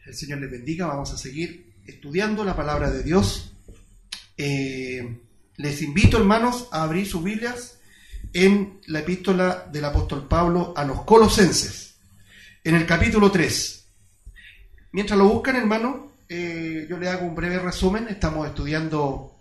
El Señor les bendiga. Vamos a seguir estudiando la palabra de Dios. Les invito, hermanos, a abrir sus Biblias en la epístola del apóstol Pablo a los Colosenses, en el capítulo 3. Mientras lo buscan, hermanos, yo les hago un breve resumen. Estamos estudiando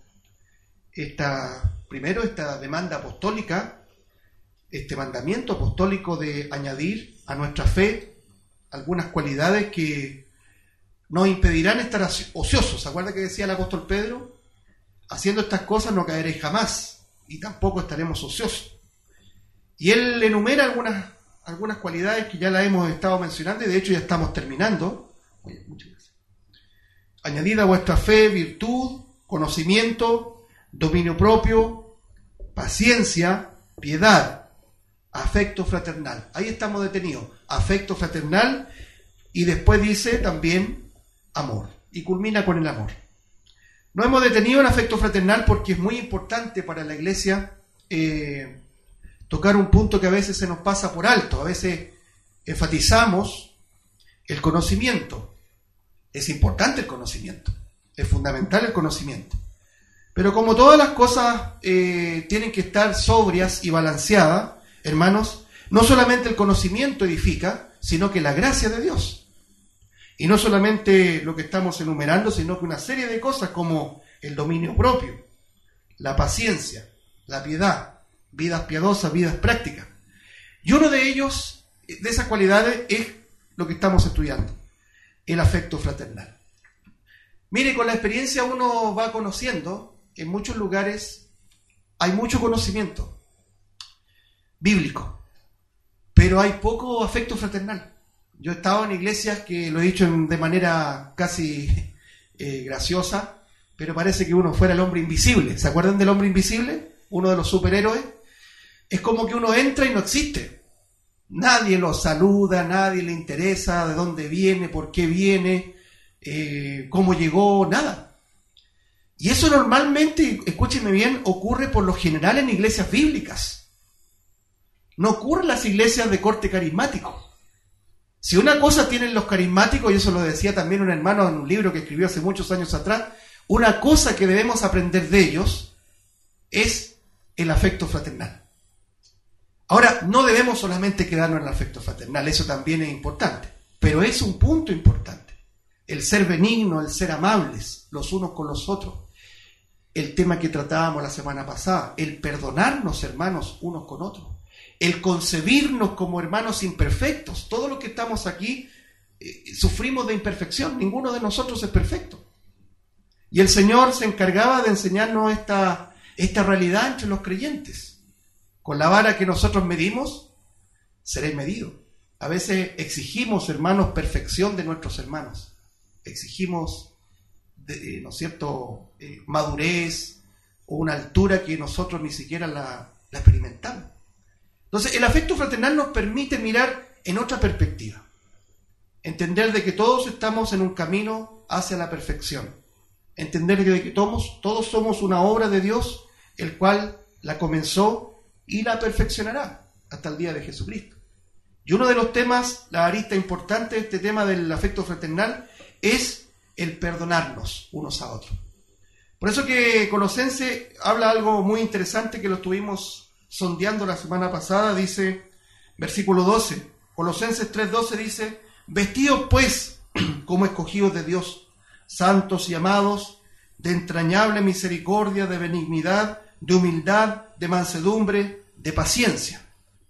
esta demanda apostólica, este mandamiento apostólico de añadir a nuestra fe algunas cualidades que nos impedirán estar ociosos. ¿Se acuerda que decía el apóstol Pedro? Haciendo estas cosas no caeréis jamás, y tampoco estaremos ociosos. Y él enumera algunas cualidades que ya las hemos estado mencionando, y de hecho ya estamos terminando. Muchas gracias. Añadid a vuestra fe virtud, conocimiento, dominio propio, paciencia, piedad, afecto fraternal. Ahí estamos detenidos. Afecto fraternal, y después dice también amor, y culmina con el amor. Nos hemos detenido en afecto fraternal porque es muy importante para la iglesia tocar un punto que a veces se nos pasa por alto. A veces enfatizamos el conocimiento. Es importante el conocimiento, es fundamental el conocimiento. Pero como todas las cosas tienen que estar sobrias y balanceadas, hermanos, no solamente el conocimiento edifica, sino que la gracia de Dios. Y no solamente lo que estamos enumerando, sino que una serie de cosas como el dominio propio, la paciencia, la piedad, vidas piadosas, vidas prácticas. Y uno de ellos, de esas cualidades, es lo que estamos estudiando, el afecto fraternal. Mire, con la experiencia uno va conociendo, en muchos lugares hay mucho conocimiento bíblico, pero hay poco afecto fraternal. Yo he estado en iglesias que lo he dicho de manera casi graciosa, pero parece que uno fuera el hombre invisible. ¿Se acuerdan del hombre invisible? Uno de los superhéroes. Es como que uno entra y no existe. Nadie lo saluda, nadie le interesa de dónde viene, por qué viene, cómo llegó, nada. Y eso normalmente, escúchenme bien, ocurre por lo general en iglesias bíblicas. No ocurre en las iglesias de corte carismático. Si una cosa tienen los carismáticos, y eso lo decía también un hermano en un libro que escribió hace muchos años atrás, una cosa que debemos aprender de ellos es el afecto fraternal. Ahora, no debemos solamente quedarnos en el afecto fraternal, eso también es importante, pero es un punto importante. El ser benigno, el ser amables los unos con los otros. El tema que tratábamos la semana pasada, el perdonarnos, hermanos, unos con otros. El concebirnos como hermanos imperfectos. Todos los que estamos aquí sufrimos de imperfección. Ninguno de nosotros es perfecto. Y el Señor se encargaba de enseñarnos esta realidad entre los creyentes. Con la vara que nosotros medimos, seréis medidos. A veces exigimos, hermanos, perfección de nuestros hermanos. Exigimos, ¿no es cierto?, madurez o una altura que nosotros ni siquiera la experimentamos. Entonces, el afecto fraternal nos permite mirar en otra perspectiva. Entender de que todos estamos en un camino hacia la perfección. Entender de que todos somos una obra de Dios, el cual la comenzó y la perfeccionará hasta el día de Jesucristo. Y uno de los temas, la arista importante de este tema del afecto fraternal, es el perdonarnos unos a otros. Por eso que Colosenses habla algo muy interesante que lo estuvimos sondeando la semana pasada. Dice, versículo 12, Colosenses 3:12 dice: vestidos pues como escogidos de Dios, santos y amados, de entrañable misericordia, de benignidad, de humildad, de mansedumbre, de paciencia,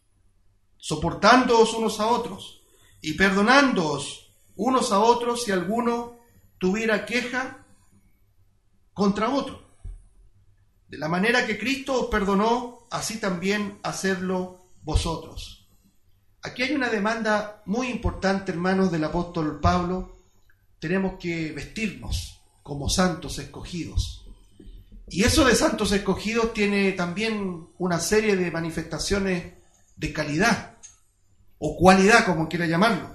soportándoos unos a otros y perdonándoos unos a otros si alguno tuviera queja contra otro. De la manera que Cristo os perdonó, así también hacedlo vosotros. Aquí hay una demanda muy importante, hermanos, del apóstol Pablo. Tenemos que vestirnos como santos escogidos. Y eso de santos escogidos tiene también una serie de manifestaciones de calidad, o cualidad, como quiera llamarlo.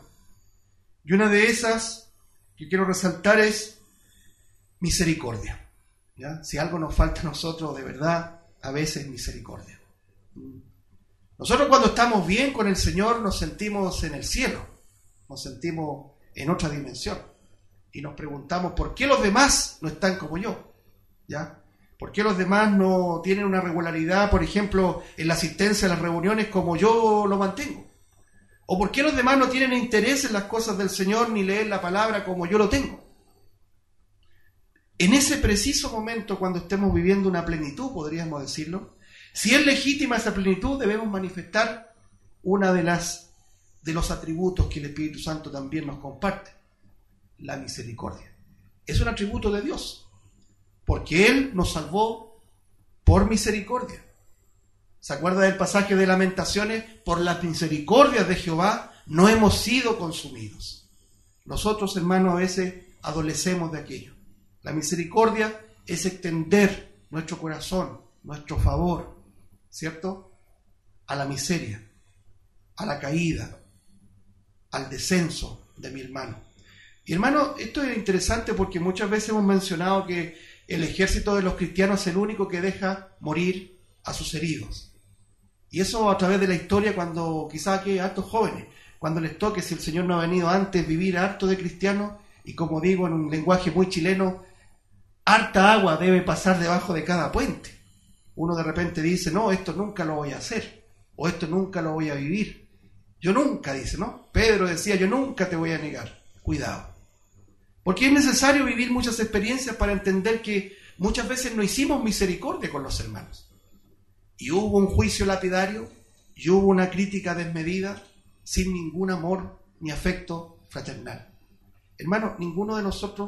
Y una de esas que quiero resaltar es misericordia. ¿Ya? Si algo nos falta a nosotros de verdad, a veces misericordia. Nosotros cuando estamos bien con el Señor nos sentimos en el cielo, nos sentimos en otra dimensión. y nos preguntamos por qué los demás no están como yo, ¿ya? ¿Por qué los demás no tienen una regularidad, por ejemplo, en la asistencia a las reuniones como yo lo mantengo? ¿O por qué los demás no tienen interés en las cosas del Señor ni leen la palabra como yo lo tengo? En ese preciso momento, cuando estemos viviendo una plenitud, podríamos decirlo, si es legítima esa plenitud, debemos manifestar una de los atributos que el Espíritu Santo también nos comparte: la misericordia. Es un atributo de Dios, porque Él nos salvó por misericordia. ¿Se acuerda del pasaje de Lamentaciones? Por las misericordias de Jehová no hemos sido consumidos. Nosotros, hermanos, a veces adolecemos de aquello. La misericordia es extender nuestro corazón, nuestro favor, ¿cierto?, a la miseria, a la caída, al descenso de mi hermano. Y hermano, esto es interesante porque muchas veces hemos mencionado que el ejército de los cristianos es el único que deja morir a sus heridos. Y eso a través de la historia, cuando quizás aquí hay hartos jóvenes, cuando les toque, si el Señor no ha venido antes, vivir harto de cristianos, y como digo en un lenguaje muy chileno, harta agua debe pasar debajo de cada puente. Uno de repente dice, no, esto nunca lo voy a hacer, o esto nunca lo voy a vivir. Yo nunca, dice, ¿no? Pedro decía, yo nunca te voy a negar. Cuidado. Porque es necesario vivir muchas experiencias para entender que muchas veces no hicimos misericordia con los hermanos. Y hubo un juicio lapidario, y hubo una crítica desmedida, sin ningún amor ni afecto fraternal. Hermano, ninguno de nosotros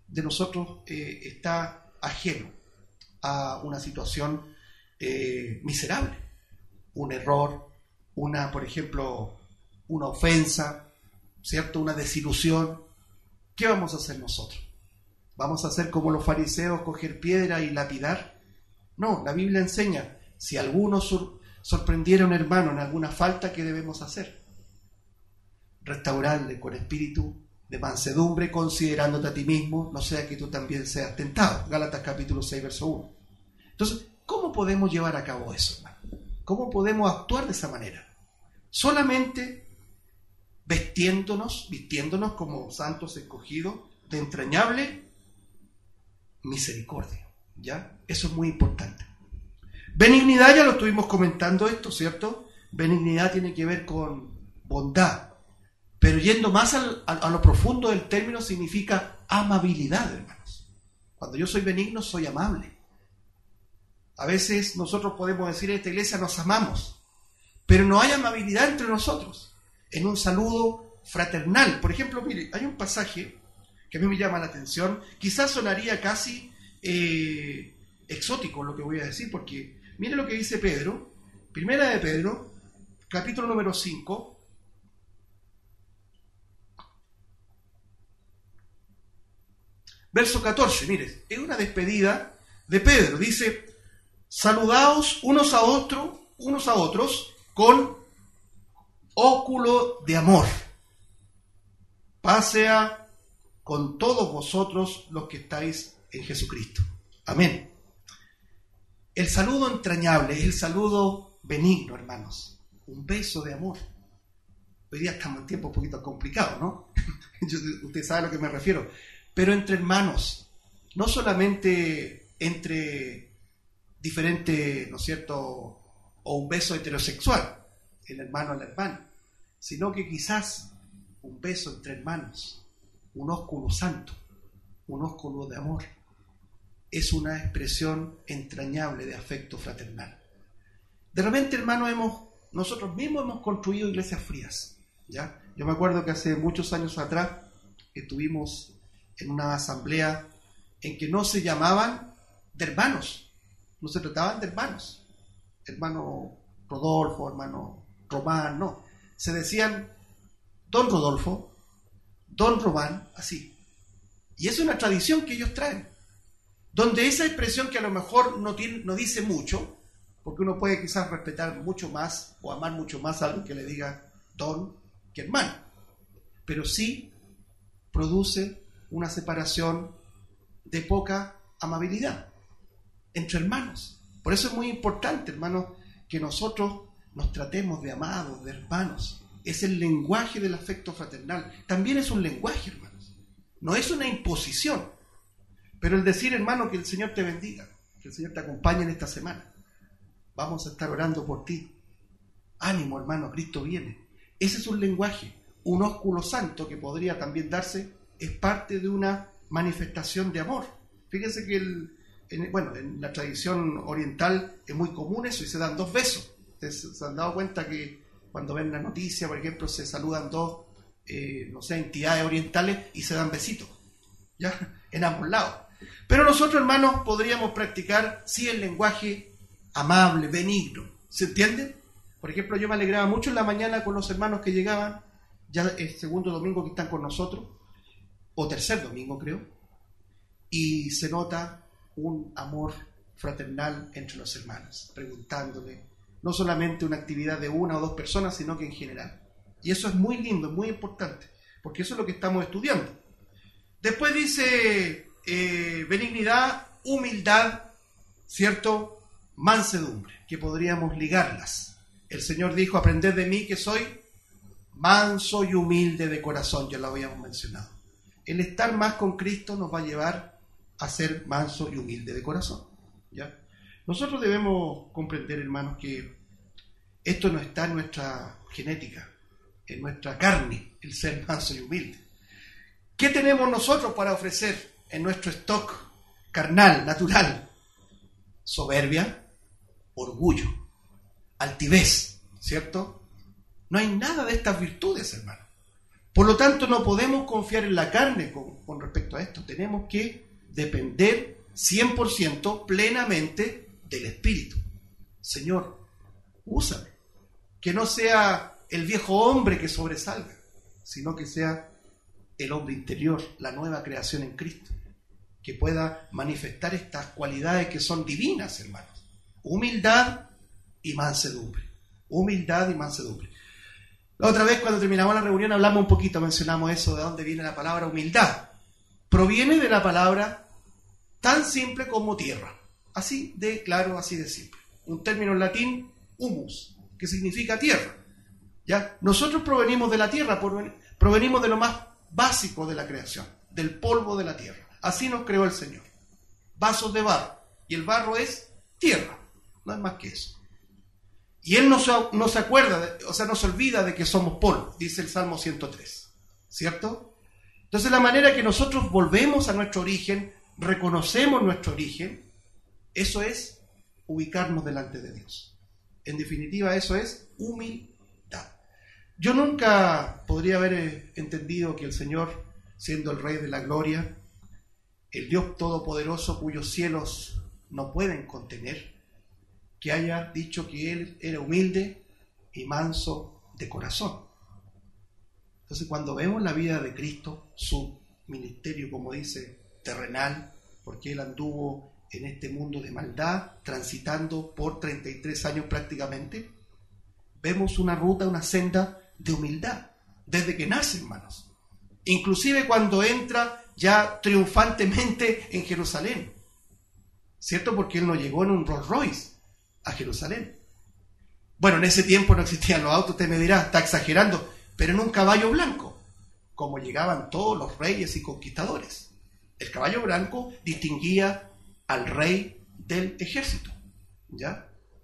está ajeno a una situación miserable. Un error, por ejemplo, una ofensa, ¿cierto?, una desilusión. ¿Qué vamos a hacer nosotros? ¿Vamos a hacer como los fariseos, coger piedra y lapidar? No, la Biblia enseña, si alguno sorprendiera a un hermano en alguna falta, ¿qué debemos hacer? Restaurarle con espíritu de mansedumbre, considerándote a ti mismo, no sea que tú también seas tentado. Gálatas capítulo 6, verso 1. Entonces, ¿cómo podemos llevar a cabo eso, hermano? ¿Cómo podemos actuar de esa manera? Solamente vistiéndonos como santos escogidos de entrañable misericordia, ¿ya? Eso es muy importante. Benignidad, ya lo estuvimos comentando esto, ¿cierto? Benignidad tiene que ver con bondad, pero yendo más a lo profundo del término, significa amabilidad, hermanos. Cuando yo soy benigno, soy amable. A veces nosotros podemos decir en esta iglesia nos amamos, pero no hay amabilidad entre nosotros, en un saludo fraternal. Por ejemplo, mire, hay un pasaje que a mí me llama la atención, quizás sonaría casi exótico lo que voy a decir, porque mire lo que dice Pedro, primera de Pedro, capítulo número 5, verso 14, mire, es una despedida de Pedro, dice, saludaos unos a otros con ósculo de amor. Paz sea con todos vosotros los que estáis en Jesucristo. Amén. El saludo entrañable es el saludo benigno, hermanos. Un beso de amor. Hoy día estamos en tiempos un poquito complicados, ¿no? Usted sabe a lo que me refiero. Pero entre hermanos, no solamente entre diferentes, ¿no es cierto?, o un beso heterosexual, el hermano a la hermana, sino que quizás un beso entre hermanos, un ósculo santo, un ósculo de amor, es una expresión entrañable de afecto fraternal. De repente, hermanos, nosotros mismos hemos construido iglesias frías, ¿ya? Yo me acuerdo que hace muchos años atrás estuvimos en una asamblea en que no se llamaban de hermanos, no se trataban de hermanos, hermano Rodolfo, hermano Román, no, se decían don Rodolfo, don Román, así. Y es una tradición que ellos traen, donde esa expresión que a lo mejor no dice mucho, porque uno puede quizás respetar mucho más o amar mucho más a alguien que le diga don que hermano, pero sí produce una separación de poca amabilidad entre hermanos. Por eso es muy importante, hermanos, que nosotros nos tratemos de amados, de hermanos. Es el lenguaje del afecto fraternal. También es un lenguaje, hermanos. No es una imposición. Pero el decir, hermano, que el Señor te bendiga, que el Señor te acompañe en esta semana. Vamos a estar orando por ti. Ánimo, hermano, Cristo viene. Ese es un lenguaje. Un ósculo santo que podría también darse es parte de una manifestación de amor. Fíjense que en la tradición oriental es muy común eso y se dan 2 besos. Ustedes se han dado cuenta que cuando ven la noticia, por ejemplo, se saludan 2, entidades orientales y se dan besitos, ¿ya? En ambos lados. Pero nosotros, hermanos, podríamos practicar, sí, el lenguaje amable, benigno. ¿Se entiende? Por ejemplo, yo me alegraba mucho en la mañana con los hermanos que llegaban, ya el segundo domingo que están con nosotros, o tercer domingo creo, y se nota un amor fraternal entre los hermanos, preguntándole, no solamente una actividad de 1 o 2 personas, sino que en general. Y eso es muy lindo, es muy importante, porque eso es lo que estamos estudiando. Después dice benignidad, humildad, ¿cierto? Mansedumbre, que podríamos ligarlas. El Señor dijo, aprended de mí que soy manso y humilde de corazón, ya lo habíamos mencionado. El estar más con Cristo nos va a llevar a ser manso y humilde de corazón, ¿ya? Nosotros debemos comprender, hermanos, que esto no está en nuestra genética, en nuestra carne, el ser manso y humilde. ¿Qué tenemos nosotros para ofrecer en nuestro stock carnal, natural? Soberbia, orgullo, altivez, ¿cierto? No hay nada de estas virtudes, hermano. Por lo tanto, no podemos confiar en la carne con respecto a esto. Tenemos que depender 100% plenamente del Espíritu. Señor, úsame. Que no sea el viejo hombre que sobresalga, sino que sea el hombre interior, la nueva creación en Cristo, que pueda manifestar estas cualidades que son divinas, hermanos. Humildad y mansedumbre. Humildad y mansedumbre. La otra vez cuando terminamos la reunión hablamos un poquito, mencionamos eso, de dónde viene la palabra humildad. Proviene de la palabra tan simple como tierra. Así de claro, así de simple. Un término en latín, humus, que significa tierra. ¿Ya? Nosotros provenimos de la tierra, provenimos de lo más básico de la creación, del polvo de la tierra. Así nos creó el Señor. Vasos de barro. Y el barro es tierra. No es más que eso. Y Él no se acuerda, no se olvida de que somos polvo, dice el Salmo 103. ¿Cierto? Entonces la manera que nosotros volvemos a nuestro origen, reconocemos nuestro origen, eso es ubicarnos delante de Dios. En definitiva, eso es humildad. Yo nunca podría haber entendido que el Señor, siendo el Rey de la Gloria, el Dios Todopoderoso cuyos cielos no pueden contener, que haya dicho que Él era humilde y manso de corazón. Entonces, cuando vemos la vida de Cristo, su ministerio, como dice, terrenal, porque Él anduvo en este mundo de maldad, transitando por 33 años prácticamente, vemos una ruta, una senda de humildad, desde que nace, hermanos. Inclusive cuando entra ya triunfantemente en Jerusalén, ¿cierto? Porque Él no llegó en un Rolls Royce a Jerusalén. Bueno, en ese tiempo no existían los autos, usted me dirá, está exagerando, pero en un caballo blanco, como llegaban todos los reyes y conquistadores. El caballo blanco distinguía al rey del ejército, ¿ya?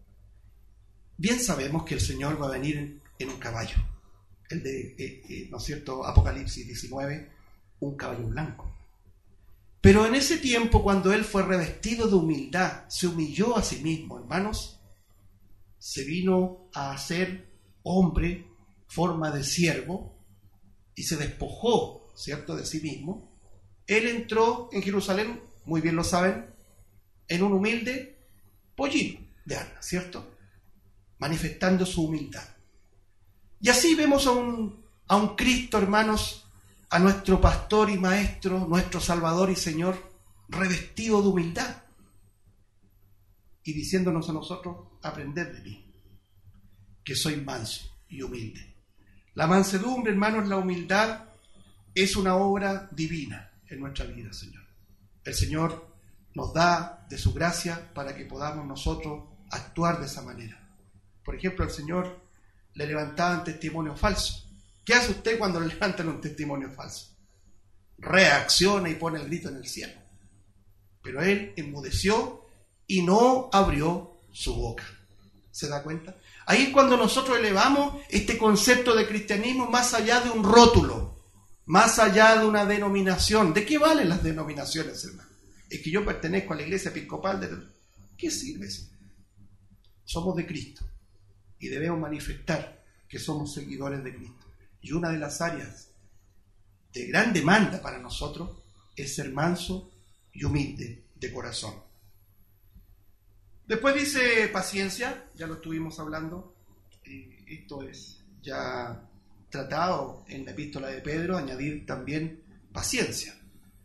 Bien sabemos que el Señor va a venir en un caballo, el de, ¿no es cierto?, Apocalipsis 19, un caballo blanco. Pero en ese tiempo, cuando Él fue revestido de humildad, se humilló a sí mismo, hermanos, se vino a hacer hombre, forma de siervo, y se despojó, ¿cierto?, de sí mismo. Él entró en Jerusalén, muy bien lo saben, en un humilde pollino de Ana, ¿cierto?, manifestando su humildad. Y así vemos a un Cristo, hermanos, a nuestro pastor y maestro, nuestro Salvador y Señor, revestido de humildad y diciéndonos a nosotros, aprended de mí, que soy manso y humilde. La mansedumbre, hermanos, la humildad es una obra divina en nuestra vida, Señor. El Señor nos da de su gracia para que podamos nosotros actuar de esa manera. Por ejemplo, al Señor le levantaban testimonio falso. ¿Qué hace usted cuando le levantan un testimonio falso? reacciona y pone el grito en el cielo. Pero él enmudeció y no abrió su boca. ¿Se da cuenta? Ahí es cuando nosotros elevamos este concepto de cristianismo más allá de un rótulo, más allá de una denominación. ¿De qué valen las denominaciones, hermano? Es que yo pertenezco a la iglesia episcopal de... ¿Qué sirve eso? Somos de Cristo y debemos manifestar que somos seguidores de Cristo. Y una de las áreas de gran demanda para nosotros es ser manso y humilde de corazón. Después dice paciencia, ya lo estuvimos hablando, esto es ya tratado en la epístola de Pedro, añadir también paciencia.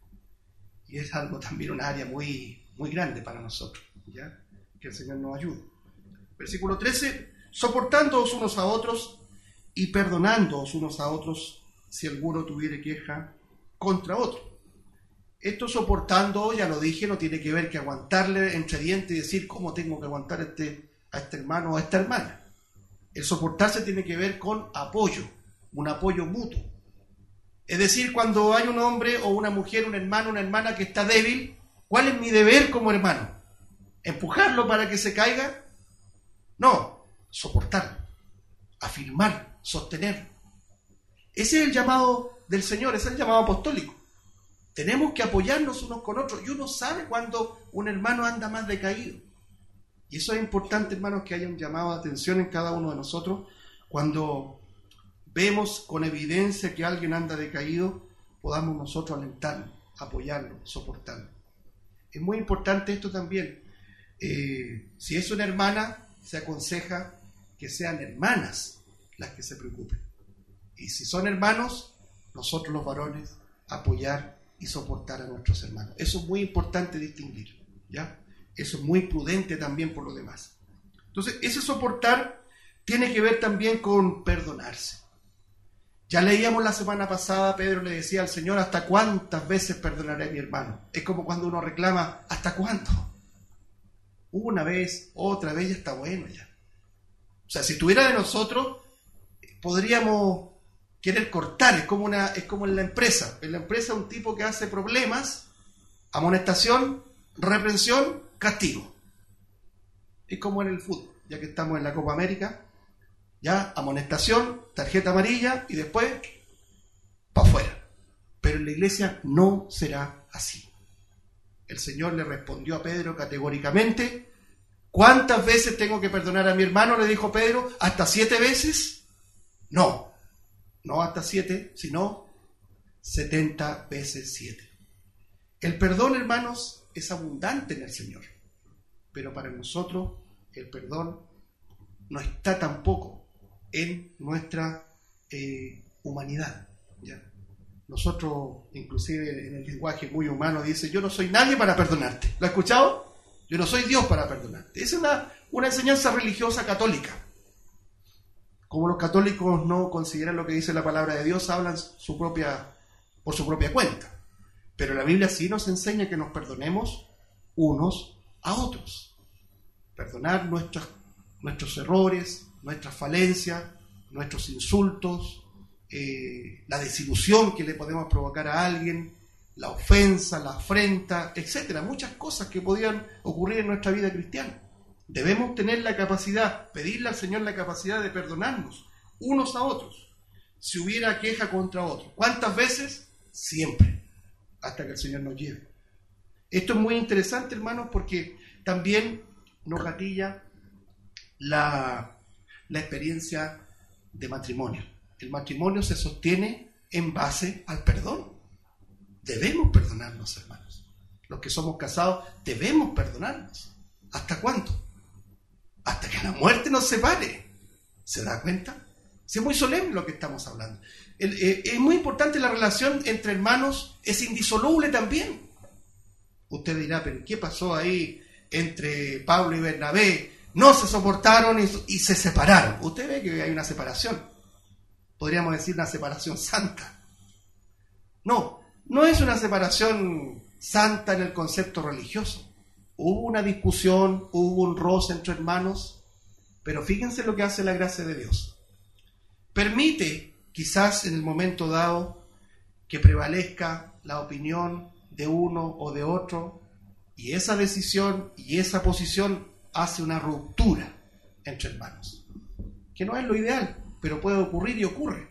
Y es algo también, una área muy, muy grande para nosotros, ¿ya? Que el Señor nos ayude. Versículo 13, soportándoos unos a otros y perdonándoos unos a otros si alguno tuviere queja contra otro. Esto soportando, ya lo dije, no tiene que ver que aguantarle entre dientes y decir cómo tengo que aguantar a este hermano o a esta hermana. El soportarse tiene que ver con apoyo, un apoyo mutuo. Es decir, cuando hay un hombre o una mujer, un hermano, una hermana que está débil, ¿cuál es mi deber como hermano? ¿Empujarlo para que se caiga? No, soportarlo, afirmar, sostener. Ese es el llamado del Señor, ese es el llamado apostólico. Tenemos que apoyarnos unos con otros. Y uno sabe cuando un hermano anda más decaído. Y eso es importante, hermanos, que haya un llamado de atención en cada uno de nosotros. Cuando vemos con evidencia que alguien anda decaído, podamos nosotros alentarlo, apoyarlo, soportarlo. Es muy importante esto también. Si es una hermana, se aconseja que sean hermanas las que se preocupen. Y si son hermanos, nosotros los varones, apoyar y soportar a nuestros hermanos. Eso es muy importante distinguir, ¿ya? Eso es muy prudente también por lo demás. Entonces, ese soportar tiene que ver también con perdonarse. Ya leíamos la semana pasada, Pedro le decía al Señor, ¿hasta cuántas veces perdonaré a mi hermano? Es como cuando uno reclama, ¿hasta cuánto? Una vez, otra vez, ya está bueno ya. O sea, si estuviera de nosotros, podríamos querer cortar, es como en la empresa. En la empresa un tipo que hace problemas, amonestación, reprensión, castigo. Es como en el fútbol, ya que estamos en la Copa América, ya amonestación, tarjeta amarilla y después para afuera. Pero en la iglesia no será así. El Señor le respondió a Pedro categóricamente, ¿cuántas veces tengo que perdonar a mi hermano? Le dijo Pedro, ¿hasta 7 veces? No hasta 7, sino 70 veces 7. El perdón, hermanos, es abundante en el Señor, pero para nosotros el perdón no está tampoco en nuestra humanidad, ¿ya? Nosotros, inclusive en el lenguaje muy humano, dice, yo no soy nadie para perdonarte. ¿Lo has escuchado? Yo no soy Dios para perdonarte. Esa es una enseñanza religiosa católica. Como los católicos no consideran lo que dice la palabra de Dios, hablan por su propia cuenta. Pero la Biblia sí nos enseña que nos perdonemos unos a otros. Perdonar nuestros errores, nuestras falencias, nuestros insultos, la desilusión que le podemos provocar a alguien, la ofensa, la afrenta, etcétera. Muchas cosas que podían ocurrir en nuestra vida cristiana. Debemos tener la capacidad, pedirle al Señor la capacidad de perdonarnos unos a otros, si hubiera queja contra otros. ¿Cuántas veces? Siempre, hasta que el Señor nos lleve. Esto es muy interesante, hermanos, porque también nos gatilla la experiencia de matrimonio. El matrimonio se sostiene en base al perdón. Debemos perdonarnos, hermanos. Los que somos casados debemos perdonarnos. ¿Hasta cuándo? Hasta que la muerte nos separe. ¿Se da cuenta? Sí, es muy solemne lo que estamos hablando. Es muy importante la relación entre hermanos, es indisoluble también. Usted dirá, pero ¿qué pasó ahí entre Pablo y Bernabé? No se soportaron y se separaron. Usted ve que hay una separación. Podríamos decir una separación santa. No es una separación santa en el concepto religioso. Hubo una discusión, hubo un roce entre hermanos, pero fíjense lo que hace la gracia de Dios. Permite, quizás en el momento dado, que prevalezca la opinión de uno o de otro, y esa decisión y esa posición hace una ruptura entre hermanos, que no es lo ideal, pero puede ocurrir y ocurre.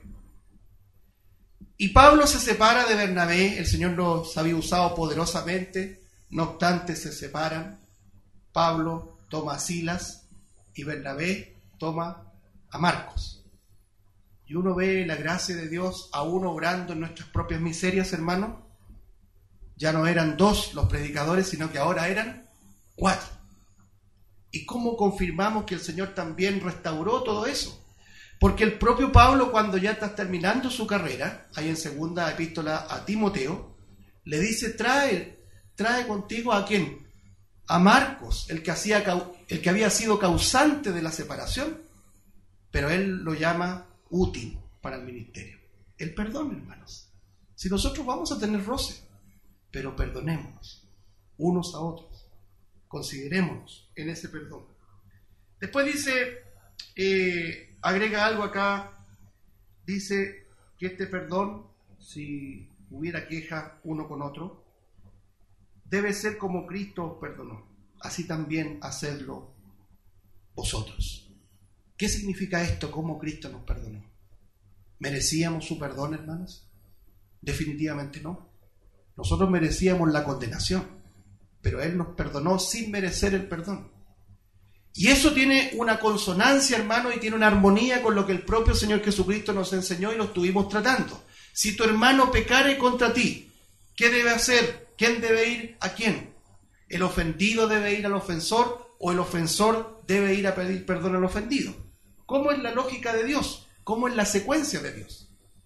Y Pablo se separa de Bernabé, el Señor los había usado poderosamente, no obstante se separan. Pablo toma a Silas y Bernabé toma a Marcos. Y uno ve la gracia de Dios aún obrando en nuestras propias miserias, hermanos. Ya no eran 2 los predicadores, sino que ahora eran 4. ¿Y cómo confirmamos que el Señor también restauró todo eso? Porque el propio Pablo, cuando ya está terminando su carrera, ahí en segunda epístola a Timoteo, le dice, trae contigo ¿a quién? A Marcos, el que había sido causante de la separación, pero él lo llama útil para el ministerio. El perdón, hermanos. Si nosotros vamos a tener roce, pero perdonémonos unos a otros, considerémonos en ese perdón. Después dice, agrega algo acá, dice que este perdón, si hubiera queja uno con otro, debe ser como Cristo os perdonó, así también hacedlo vosotros. ¿Qué significa esto? ¿Cómo Cristo nos perdonó? ¿Merecíamos su perdón, hermanos? Definitivamente no. Nosotros merecíamos la condenación, pero Él nos perdonó sin merecer el perdón. Y eso tiene una consonancia, hermano, y tiene una armonía con lo que el propio Señor Jesucristo nos enseñó y lo estuvimos tratando. Si tu hermano pecare contra ti, ¿qué debe hacer? ¿Quién debe ir a quién? ¿El ofendido debe ir al ofensor o el ofensor debe ir a pedir perdón al ofendido? ¿Cómo es la lógica de Dios? ¿Cómo es la secuencia de Dios?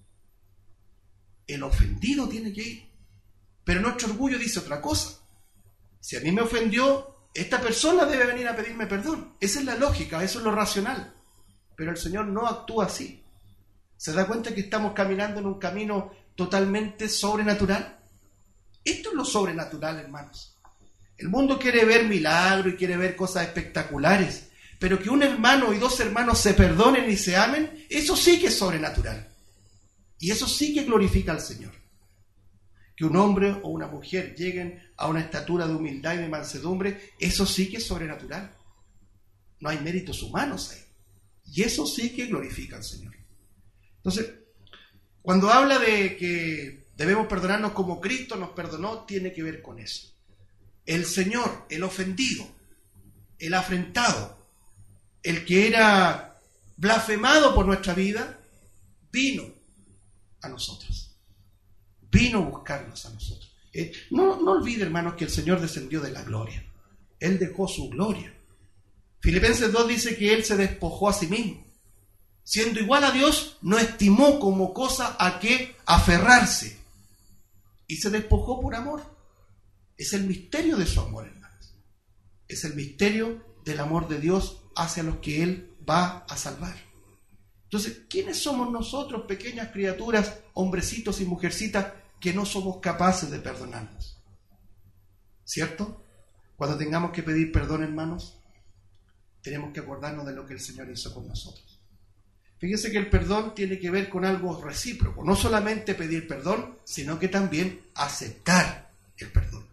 El ofendido tiene que ir. Pero nuestro orgullo dice otra cosa. Si a mí me ofendió, esta persona debe venir a pedirme perdón. Esa es la lógica, eso es lo racional. Pero el Señor no actúa así. ¿Se da cuenta que estamos caminando en un camino totalmente sobrenatural? Esto es lo sobrenatural, hermanos. El mundo quiere ver milagros y quiere ver cosas espectaculares, pero que un hermano y 2 hermanos se perdonen y se amen, eso sí que es sobrenatural. Y eso sí que glorifica al Señor. Que un hombre o una mujer lleguen a una estatura de humildad y de mansedumbre, eso sí que es sobrenatural. No hay méritos humanos ahí. Y eso sí que glorifica al Señor. Entonces, cuando habla de que debemos perdonarnos como Cristo nos perdonó, tiene que ver con eso. El Señor, el ofendido, el afrentado, el que era blasfemado por nuestra vida, vino a nosotros. Vino a buscarnos a nosotros. No olvide, hermanos, que el Señor descendió de la gloria. Él dejó su gloria. Filipenses 2 dice que Él se despojó a sí mismo. Siendo igual a Dios, no estimó como cosa a qué aferrarse. Y se despojó por amor. Es el misterio de su amor, hermanos. Es el misterio del amor de Dios hacia los que Él va a salvar. Entonces, ¿quiénes somos nosotros, pequeñas criaturas, hombrecitos y mujercitas, que no somos capaces de perdonarnos? ¿Cierto? Cuando tengamos que pedir perdón, hermanos, tenemos que acordarnos de lo que el Señor hizo con nosotros. Fíjense que el perdón tiene que ver con algo recíproco. No solamente pedir perdón, sino que también aceptar el perdón.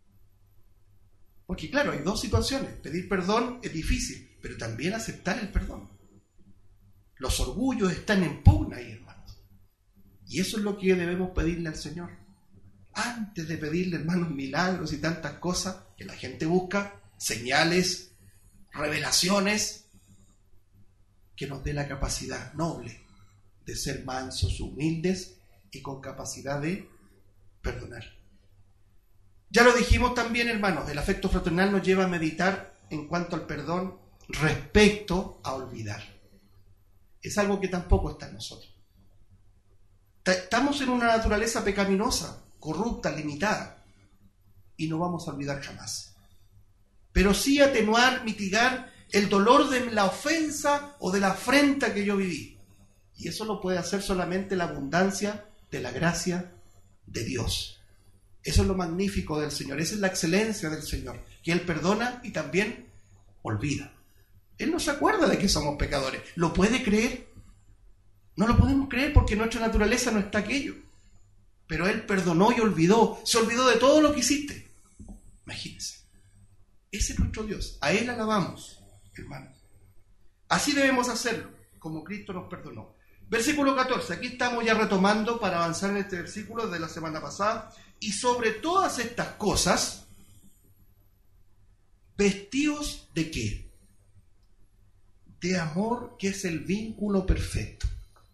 Porque claro, hay 2 situaciones. Pedir perdón es difícil, pero también aceptar el perdón. Los orgullos están en pugna ahí, hermanos. Y eso es lo que debemos pedirle al Señor. Antes de pedirle, hermanos, milagros y tantas cosas que la gente busca, señales, revelaciones, que nos dé la capacidad noble de ser mansos, humildes y con capacidad de perdonar. Ya lo dijimos también, hermanos, el afecto fraternal nos lleva a meditar en cuanto al perdón respecto a olvidar. Es algo que tampoco está en nosotros. Estamos en una naturaleza pecaminosa, corrupta, limitada, y no vamos a olvidar jamás. Pero sí atenuar, mitigar el dolor de la ofensa o de la afrenta que yo viví. Y eso lo puede hacer solamente la abundancia de la gracia de Dios. Eso es lo magnífico del Señor, esa es la excelencia del Señor, que Él perdona y también olvida. Él no se acuerda de que somos pecadores. ¿Lo puede creer? No lo podemos creer porque en nuestra naturaleza no está aquello. pero Él perdonó y olvidó, se olvidó de todo lo que hiciste. Imagínense. Ese es nuestro Dios. A Él alabamos, hermanos. Así debemos hacerlo, como Cristo nos perdonó. Versículo 14. Aquí estamos ya retomando para avanzar en este versículo de la semana pasada. Y sobre todas estas cosas, vestidos ¿de qué? De amor, que es el vínculo perfecto.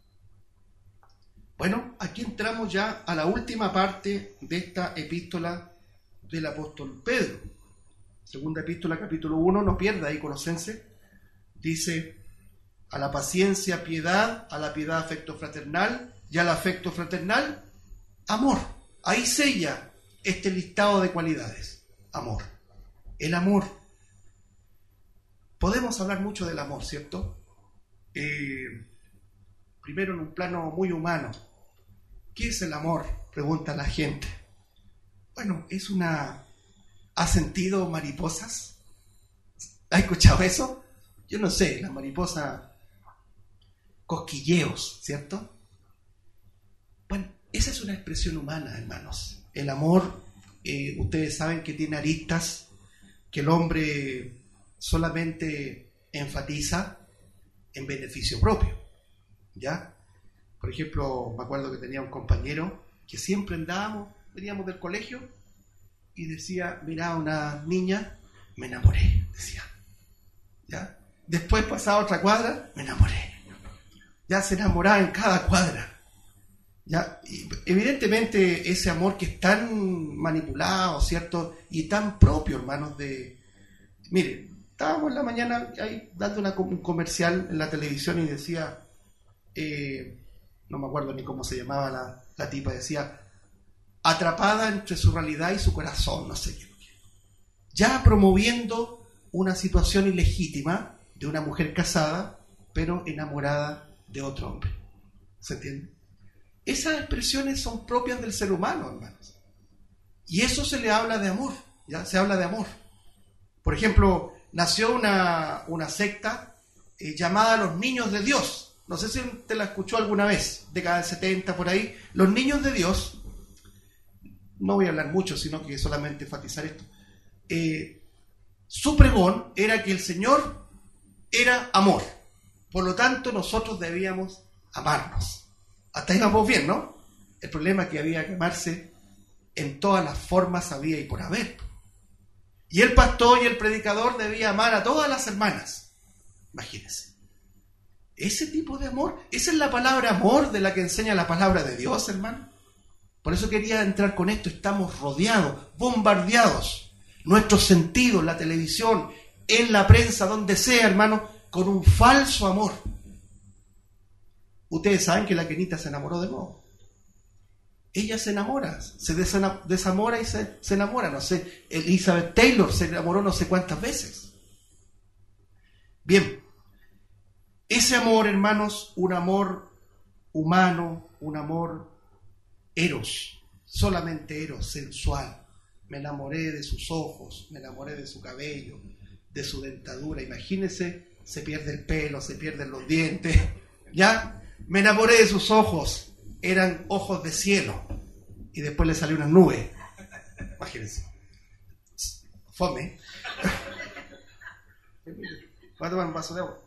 Bueno, aquí entramos ya a la última parte de esta epístola del apóstol Pedro. Segunda epístola, capítulo 1, no pierda ahí Colosenses. Dice, a la paciencia, piedad, a la piedad, afecto fraternal, y al afecto fraternal, amor. Ahí sella este listado de cualidades. Amor. El amor. Podemos hablar mucho del amor, ¿cierto? Primero en un plano muy humano. ¿Qué es el amor? Pregunta la gente. Bueno, es una... ¿Has sentido mariposas? ¿Has escuchado eso? Yo no sé, la mariposa... cosquilleos, ¿cierto? Bueno, esa es una expresión humana, hermanos. El amor, ustedes saben que tiene aristas que el hombre solamente enfatiza en beneficio propio, ¿ya? Por ejemplo, me acuerdo que tenía un compañero que siempre veníamos del colegio y decía, miraba a una niña, me enamoré, decía, ¿ya? Después pasaba otra cuadra, me enamoré. Ya se enamoraba en cada cuadra. ¿Ya? Y evidentemente ese amor que es tan manipulado, ¿cierto? Y tan propio, hermanos, de... Mire, estábamos en la mañana ahí dando un comercial en la televisión y decía, no me acuerdo ni cómo se llamaba la tipa, decía, atrapada entre su realidad y su corazón, no sé qué. Ya promoviendo una situación ilegítima de una mujer casada, pero enamorada de otro hombre. ¿Se entiende? Esas expresiones son propias del ser humano, hermanos. Y eso se le habla de amor, ¿ya? Se habla de amor. Por ejemplo, nació una secta llamada Los Niños de Dios. No sé si usted la escuchó alguna vez, década del 70, por ahí. Los Niños de Dios, no voy a hablar mucho, sino que solamente enfatizar esto. Su pregón era que el Señor era amor. Por lo tanto, nosotros debíamos amarnos. Hasta ahí vamos bien, ¿no? El problema es que había que amarse en todas las formas había y por haber. Y el pastor y el predicador debía amar a todas las hermanas. Imagínense. Ese tipo de amor, esa es la palabra amor de la que enseña la palabra de Dios, hermano. Por eso quería entrar con esto. Estamos rodeados, bombardeados. Nuestros sentidos, la televisión, en la prensa, donde sea, hermano, con un falso amor. Ustedes saben que la Kenita se enamoró de nuevo. Ella se enamora, se desamora y se enamora. No sé, Elizabeth Taylor se enamoró no sé cuántas veces. Bien, ese amor, hermanos, un amor humano, un amor eros, solamente eros, sensual. Me enamoré de sus ojos, me enamoré de su cabello, de su dentadura. Imagínense, se pierde el pelo, se pierden los dientes, ¿ya? Me enamoré de sus ojos, eran ojos de cielo, y después le salió una nube. Imagínense. Fome. Voy a tomar un vaso de agua.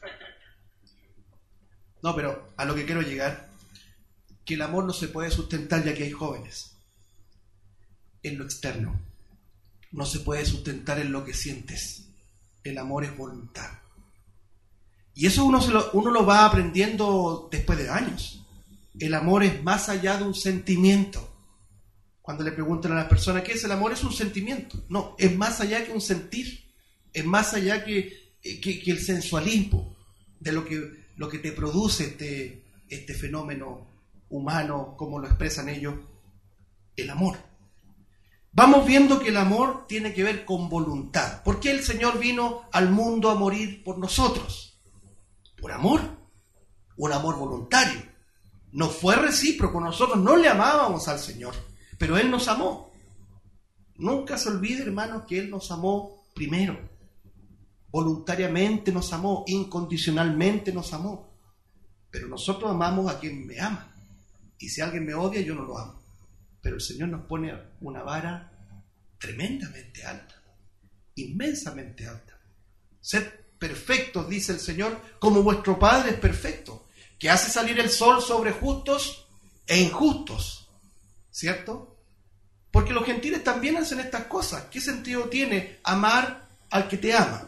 No, pero a lo que quiero llegar, que el amor no se puede sustentar ya que hay jóvenes. En lo externo. No se puede sustentar en lo que sientes. El amor es voluntad. Y eso uno lo va aprendiendo después de años. El amor es más allá de un sentimiento. Cuando le preguntan a las personas ¿qué es el amor? Es un sentimiento. No, es más allá que un sentir. Es más allá que el sensualismo de lo que te produce este fenómeno humano, como lo expresan ellos, el amor. Vamos viendo que el amor tiene que ver con voluntad. ¿Por qué el Señor vino al mundo a morir por nosotros? Por amor, un amor voluntario. No fue recíproco, nosotros no le amábamos al Señor, pero Él nos amó. Nunca se olvide, hermanos, que Él nos amó primero. Voluntariamente nos amó, incondicionalmente nos amó. Pero nosotros amamos a quien me ama. Y si alguien me odia, yo no lo amo. Pero el Señor nos pone una vara tremendamente alta, inmensamente alta. Sed perfectos, dice el Señor, como vuestro Padre es perfecto, que hace salir el sol sobre justos e injustos, ¿cierto? Porque los gentiles también hacen estas cosas. ¿Qué sentido tiene amar al que te ama?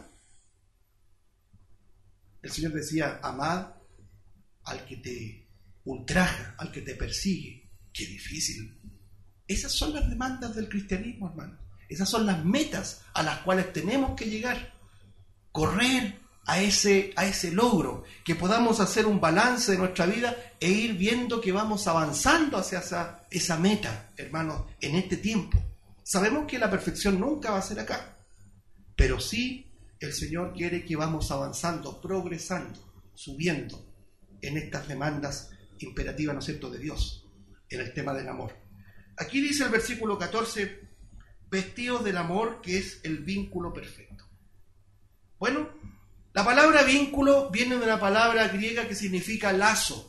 El Señor decía, amad al que te ultraja, al que te persigue. ¡Qué difícil! Esas son las demandas del cristianismo, hermano. Esas son las metas a las cuales tenemos que llegar. Correr a ese logro, que podamos hacer un balance de nuestra vida e ir viendo que vamos avanzando hacia esa meta, hermanos, en este tiempo. Sabemos que la perfección nunca va a ser acá, pero sí el Señor quiere que vamos avanzando, progresando, subiendo en estas demandas imperativas, ¿no es cierto?, de Dios, en el tema del amor. Aquí dice el versículo 14, vestidos del amor, que es el vínculo perfecto. Bueno, la palabra vínculo viene de una palabra griega que significa lazo.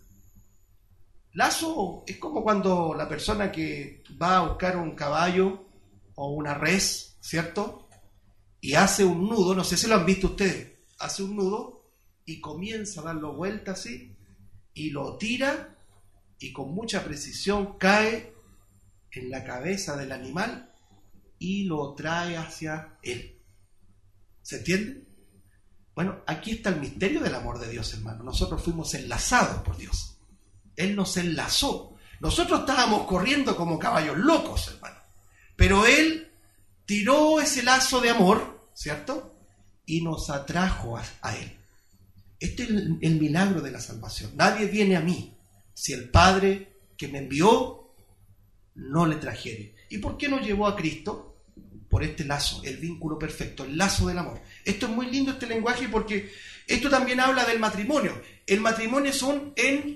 Lazo es como cuando la persona que va a buscar un caballo o una res, ¿cierto?, y hace un nudo, no sé si lo han visto ustedes, hace un nudo y comienza a darlo vuelta así, y lo tira, y con mucha precisión cae en la cabeza del animal y lo trae hacia él. ¿Se entiende? Bueno, aquí está el misterio del amor de Dios, hermano. Nosotros fuimos enlazados por Dios. Él nos enlazó. Nosotros estábamos corriendo como caballos locos, hermano. Pero Él tiró ese lazo de amor, ¿cierto?, y nos atrajo a Él. Este es el milagro de la salvación. Nadie viene a mí si el Padre que me envió no le trajere. ¿Y por qué nos llevó a Cristo? Por este lazo, el vínculo perfecto, el lazo del amor. Esto es muy lindo, este lenguaje, porque esto también habla del matrimonio. El matrimonio es un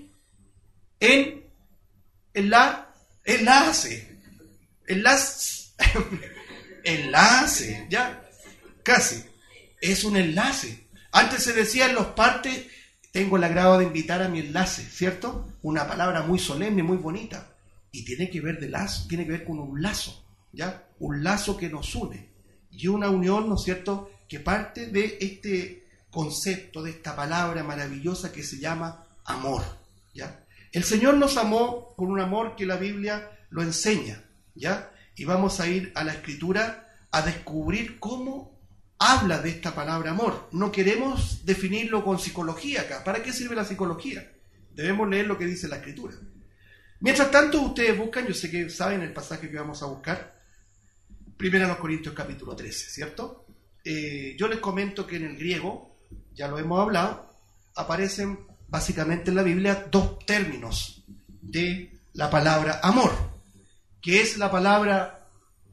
enlace, ya, casi, es un enlace. Antes se decía en los partes, tengo el agrado de invitar a mi enlace, ¿cierto? Una palabra muy solemne, muy bonita, y tiene que ver de lazo, tiene que ver con un lazo, ¿ya? Un lazo que nos une, y una unión, ¿no es cierto?, que parte de este concepto, de esta palabra maravillosa que se llama amor, ¿ya? El Señor nos amó con un amor que la Biblia lo enseña, ¿ya? Y vamos a ir a la Escritura a descubrir cómo habla de esta palabra amor. No queremos definirlo con psicología acá. ¿Para qué sirve la psicología? Debemos leer lo que dice la Escritura. Mientras tanto, ustedes buscan, yo sé que saben el pasaje que vamos a buscar, 1 Corintios capítulo 13, ¿cierto? Yo les comento que en el griego, ya lo hemos hablado, aparecen básicamente en la Biblia dos términos de la palabra amor, que es la palabra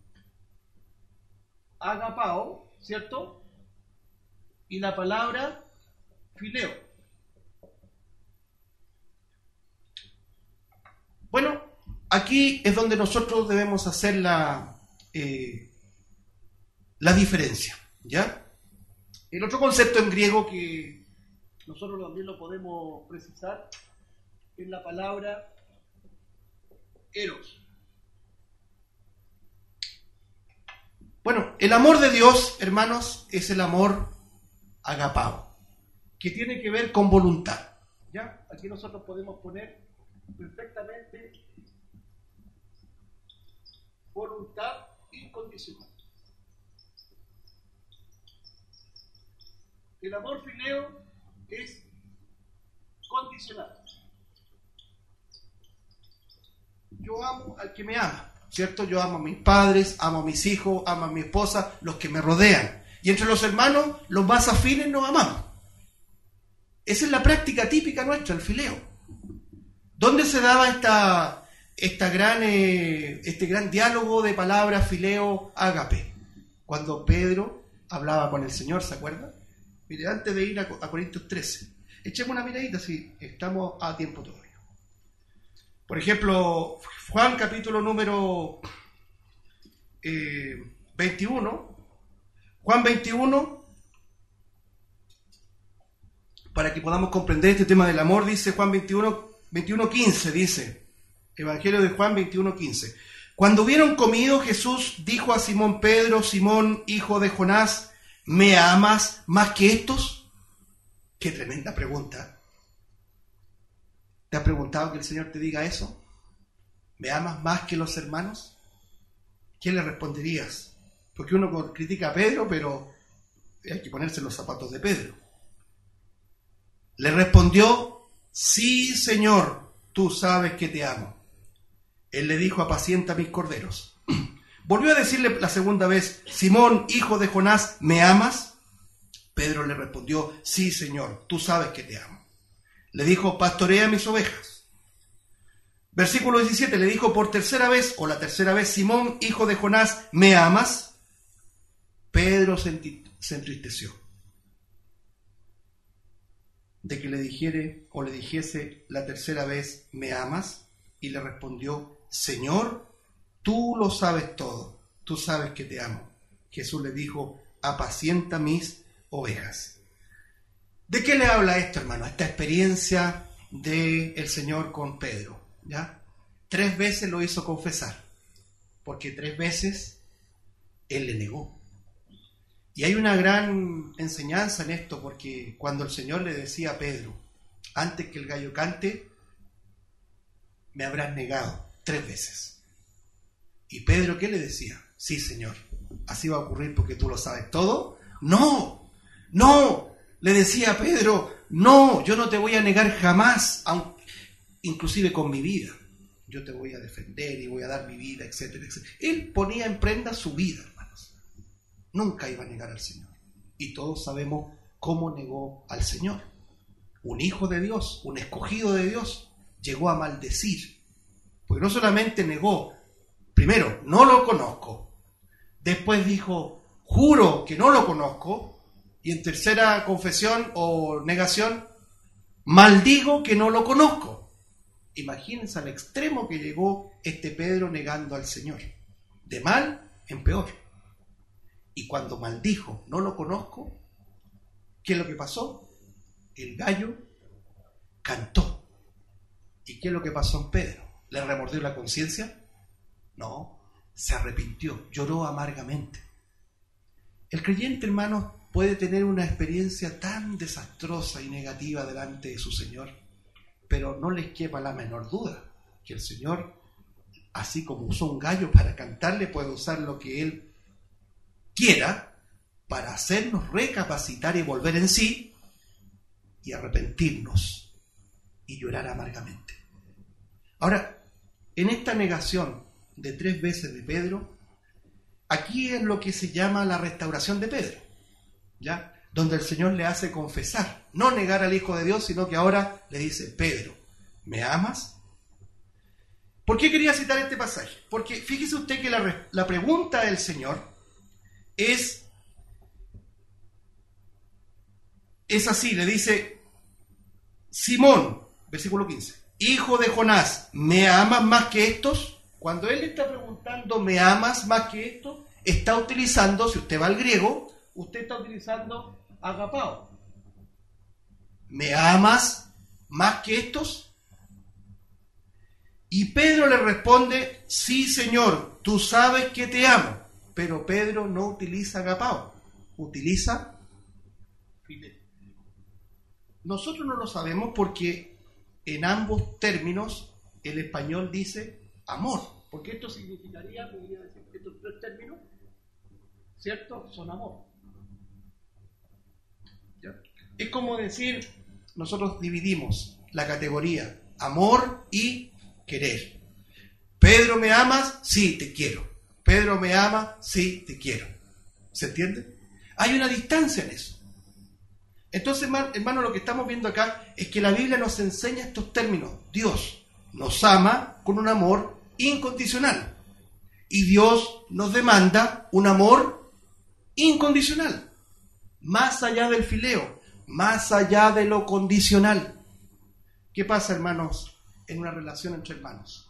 agapao, ¿cierto?, y la palabra fileo. Bueno, aquí es donde nosotros debemos hacer la diferencia, ¿ya? El otro concepto en griego que nosotros también lo podemos precisar es la palabra eros. Bueno, el amor de Dios, hermanos, es el amor agapao, que tiene que ver con voluntad, ¿ya? Aquí nosotros podemos poner perfectamente voluntad incondicional. El amor fileo es condicional. Yo amo al que me ama, ¿cierto? Yo amo a mis padres, amo a mis hijos, amo a mi esposa, los que me rodean. Y entre los hermanos, los más afines nos amamos. Esa es la práctica típica nuestra, el fileo. ¿Dónde se daba este gran diálogo de palabras fileo ágape? Cuando Pedro hablaba con el Señor, ¿se acuerdan? Mire, antes de ir a Corintios 13, echemos una miradita si estamos a tiempo todavía. Por ejemplo, Juan capítulo número 21, Juan 21, para que podamos comprender este tema del amor, dice Juan 21:15, dice, Evangelio de Juan 21:15. Cuando hubieron comido, Jesús dijo a Simón Pedro: Simón, hijo de Jonás, ¿me amas más que estos? Qué tremenda pregunta. ¿Te has preguntado que el Señor te diga eso? ¿Me amas más que los hermanos? ¿Qué le responderías? Porque uno critica a Pedro, pero hay que ponerse los zapatos de Pedro. Le respondió: sí, Señor, tú sabes que te amo. Él le dijo: apacienta mis corderos. Volvió a decirle la segunda vez: Simón, hijo de Jonás, ¿me amas? Pedro le respondió: sí, Señor, tú sabes que te amo. Le dijo: pastorea mis ovejas. Versículo 17, le dijo por tercera vez, o la tercera vez: Simón, hijo de Jonás, ¿me amas? Pedro se entristeció de que le dijese la tercera vez: ¿me amas? Y le respondió: Señor, tú lo sabes todo, tú sabes que te amo. Jesús le dijo: apacienta mis ovejas. ¿De qué le habla esto, hermano? Esta experiencia del Señor con Pedro, ¿ya? 3 veces lo hizo confesar, porque 3 veces Él le negó. Y hay una gran enseñanza en esto, porque cuando el Señor le decía a Pedro: antes que el gallo cante, me habrás negado 3 veces. ¿Y Pedro qué le decía? Sí, Señor, así va a ocurrir porque tú lo sabes todo. No, le decía a Pedro: no, yo no te voy a negar jamás, inclusive con mi vida. Yo te voy a defender y voy a dar mi vida, etcétera, etcétera. Él ponía en prenda su vida, hermanos. Nunca iba a negar al Señor. Y todos sabemos cómo negó al Señor. Un hijo de Dios, un escogido de Dios, llegó a maldecir. Porque no solamente negó, primero, no lo conozco. Después dijo: juro que no lo conozco. Y en tercera confesión o negación: maldigo que no lo conozco. Imagínense al extremo que llegó este Pedro negando al Señor. De mal en peor. Y cuando maldijo: no lo conozco, ¿qué es lo que pasó? El gallo cantó. ¿Y qué es lo que pasó en Pedro? ¿Le remordió la conciencia? No, se arrepintió, lloró amargamente. El creyente, hermanos, puede tener una experiencia tan desastrosa y negativa delante de su Señor, pero no les quepa la menor duda que el Señor, así como usó un gallo para cantarle, puede usar lo que Él quiera para hacernos recapacitar y volver en sí y arrepentirnos y llorar amargamente. Ahora, en esta negación de 3 veces de Pedro, aquí es lo que se llama la restauración de Pedro, ¿ya? Donde el Señor le hace confesar, no negar al Hijo de Dios, sino que ahora le dice: Pedro, ¿me amas? ¿Por qué quería citar este pasaje? Porque fíjese usted que la pregunta del Señor es así, le dice: Simón, versículo 15, hijo de Jonás, ¿me amas más que estos? Cuando él le está preguntando: ¿me amas más que estos?, está utilizando, si usted va al griego, usted está utilizando agapao. ¿Me amas más que estos? Y Pedro le responde: sí, Señor, tú sabes que te amo. Pero Pedro no utiliza agapao, utiliza fileo. Nosotros no lo sabemos porque en ambos términos el español dice amor, porque esto significaría, podría decir que estos 3 términos, ¿cierto?, son amor. ¿Ya? Es como decir, nosotros dividimos la categoría amor y querer. Pedro, ¿me amas? Sí, te quiero. Pedro, ¿me ama? Sí, te quiero. ¿Se entiende? Hay una distancia en eso. Entonces, hermano, lo que estamos viendo acá es que la Biblia nos enseña estos términos. Dios nos ama con un amor incondicional. Y Dios nos demanda un amor incondicional. Más allá del fileo, más allá de lo condicional. ¿Qué pasa, hermanos, en una relación entre hermanos?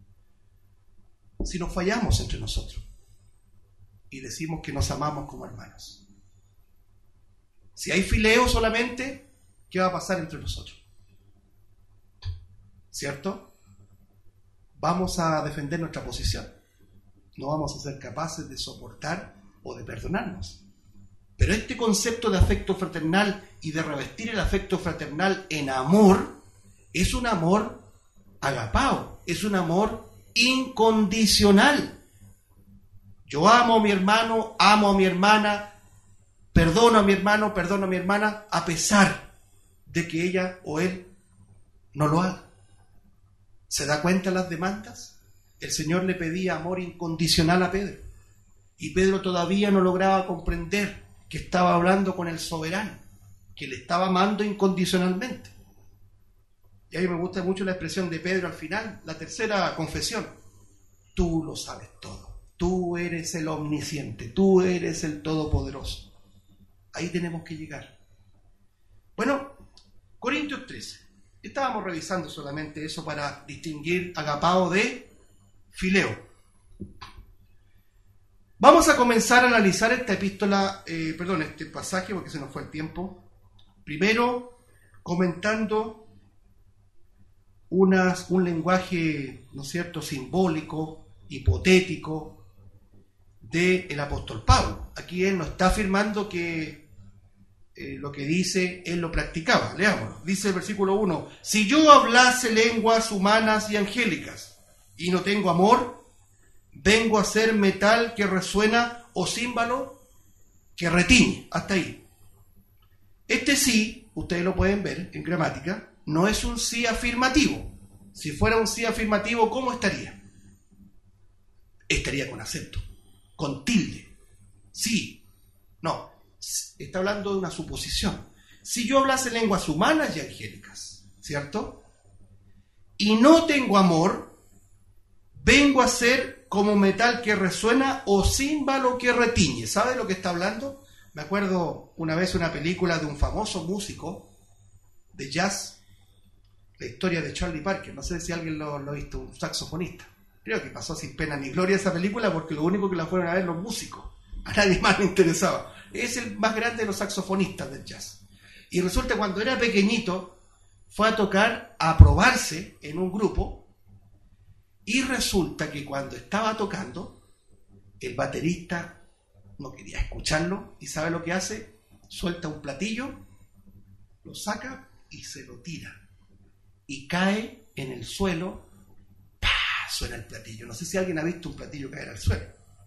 Si nos fallamos entre nosotros y decimos que nos amamos como hermanos. Si hay fileo solamente, ¿qué va a pasar entre nosotros? ¿Cierto? vamos a defender nuestra posición. No vamos a ser capaces de soportar o de perdonarnos. Pero este concepto de afecto fraternal y de revestir el afecto fraternal en amor, es un amor agapao, es un amor incondicional. Yo amo a mi hermano, amo a mi hermana, perdono a mi hermano, perdono a mi hermana, a pesar de que ella o él no lo haga. ¿Se da cuenta las demandas? El Señor le pedía amor incondicional a Pedro. Y Pedro todavía no lograba comprender que estaba hablando con el soberano, que le estaba amando incondicionalmente. Y a mí me gusta mucho la expresión de Pedro al final, la tercera confesión. Tú lo sabes todo. Tú eres el omnisciente. Tú eres el todopoderoso. Ahí tenemos que llegar. Bueno, Corintios 13. Estábamos revisando solamente eso para distinguir agapao de fileo. Vamos a comenzar a analizar esta epístola, este pasaje, porque se nos fue el tiempo. Primero, comentando un lenguaje, ¿no es cierto?, simbólico, hipotético, del apóstol Pablo. Aquí él no está afirmando que lo que dice, él lo practicaba. Leámoslo. Dice el versículo 1, si yo hablase lenguas humanas y angélicas, y no tengo amor, vengo a ser metal que resuena o címbalo que retiñe. Hasta ahí. Este sí, ustedes lo pueden ver en gramática, no es un sí afirmativo. Si fuera un sí afirmativo, ¿cómo estaría? Estaría con acento, con tilde. Sí, no. Está hablando de una suposición. Si yo hablase lenguas humanas y angélicas, ¿cierto? Y no tengo amor, vengo a ser como metal que resuena o címbalo que retiñe. ¿Sabe lo que está hablando? Me acuerdo una vez una película de un famoso músico de jazz, la historia de Charlie Parker. No sé si alguien lo ha visto, un saxofonista. Creo que pasó sin pena ni gloria esa película porque lo único que la fueron a ver los músicos. A nadie más le interesaba. Es el más grande de los saxofonistas del jazz. Y resulta cuando era pequeñito fue a tocar, a probarse en un grupo, y resulta que cuando estaba tocando el baterista no quería escucharlo y ¿sabe lo que hace? Suelta un platillo, lo saca y se lo tira y cae en el suelo. ¡Pah! Suena el platillo. No sé si alguien ha visto un platillo caer al suelo.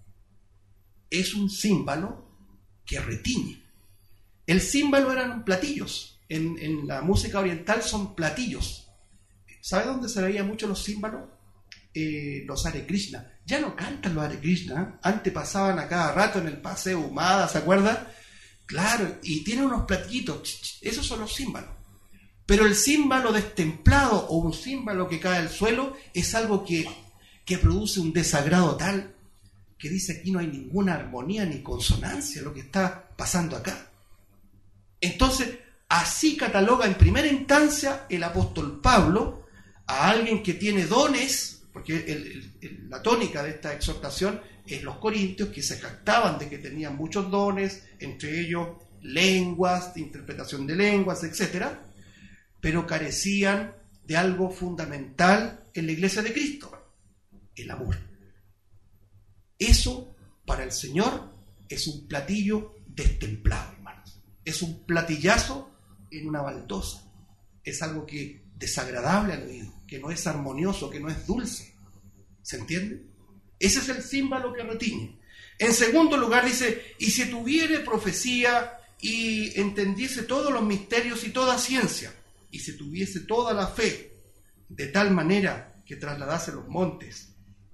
Es un címbalo que retiñe. El címbalo eran platillos. En la música oriental son platillos. ¿Sabe dónde se veían mucho los címbalos? Los Hare Krishna. Ya no cantan los Hare Krishna. Antes pasaban a cada rato en el paseo Humada, ¿se acuerda? Claro, y tienen unos platillitos. Esos son los címbalos. Pero el címbalo destemplado o un címbalo que cae al suelo es algo que produce un desagrado tal que dice aquí no hay ninguna armonía ni consonancia lo que está pasando acá. Entonces, así cataloga en primera instancia el apóstol Pablo a alguien que tiene dones, porque la tónica de esta exhortación es los corintios que se jactaban de que tenían muchos dones, entre ellos lenguas, interpretación de lenguas, etcétera, pero carecían de algo fundamental en la iglesia de Cristo, el amor. Eso para el Señor es un platillo destemplado, hermanos. Es un platillazo en una baldosa. Es algo que desagradable al oído, que no es armonioso, que no es dulce. ¿Se entiende? Ese es el címbalo que retiñe. En segundo lugar dice, y si tuviere profecía y entendiese todos los misterios y toda ciencia, y si tuviese toda la fe, de tal manera que trasladase los montes,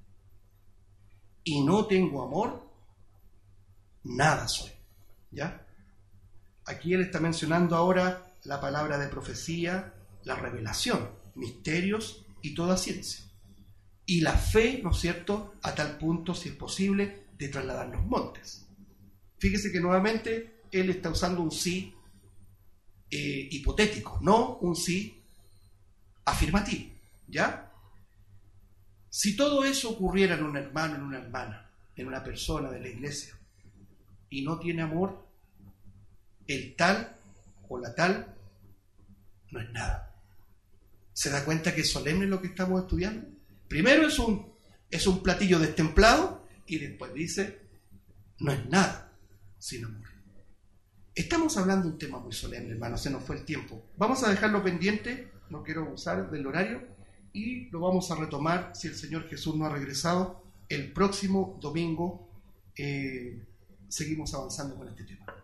y no tengo amor, nada soy. ¿Ya? Aquí él está mencionando ahora la palabra de profecía, la revelación, misterios y toda ciencia. Y la fe, ¿no es cierto?, a tal punto, si es posible, de trasladar los montes. Fíjese que nuevamente él está usando un sí hipotético, no un sí afirmativo. ¿Ya? Si todo eso ocurriera en un hermano, en una hermana, en una persona de la iglesia, y no tiene amor, el tal o la tal no es nada. ¿Se da cuenta que es solemne lo que estamos estudiando? Primero es un platillo destemplado y después dice, no es nada sin amor. Estamos hablando de un tema muy solemne, hermano, se nos fue el tiempo. Vamos a dejarlo pendiente, no quiero abusar del horario, y lo vamos a retomar, si el Señor Jesús no ha regresado, el próximo domingo. Seguimos avanzando con este tema.